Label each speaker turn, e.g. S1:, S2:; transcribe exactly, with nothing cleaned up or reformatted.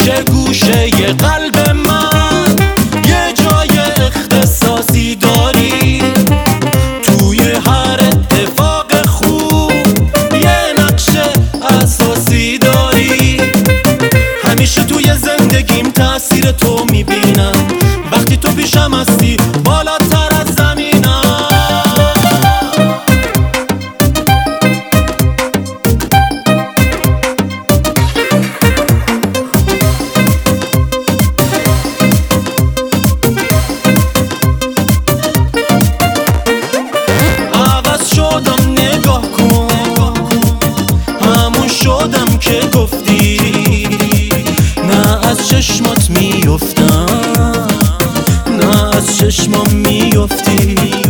S1: گوشه گوشه ی قلب من یه جای اختصاصی داری. توی هر اتفاق خوب یه نقش اساسی داری. همیشه توی زندگیم تأثیر تو میبینم، وقتی تو پیشم هستی بالاتر از زمینم. شدم که گفتی نه از چشمات میفتم، نه از چشمام میفتی.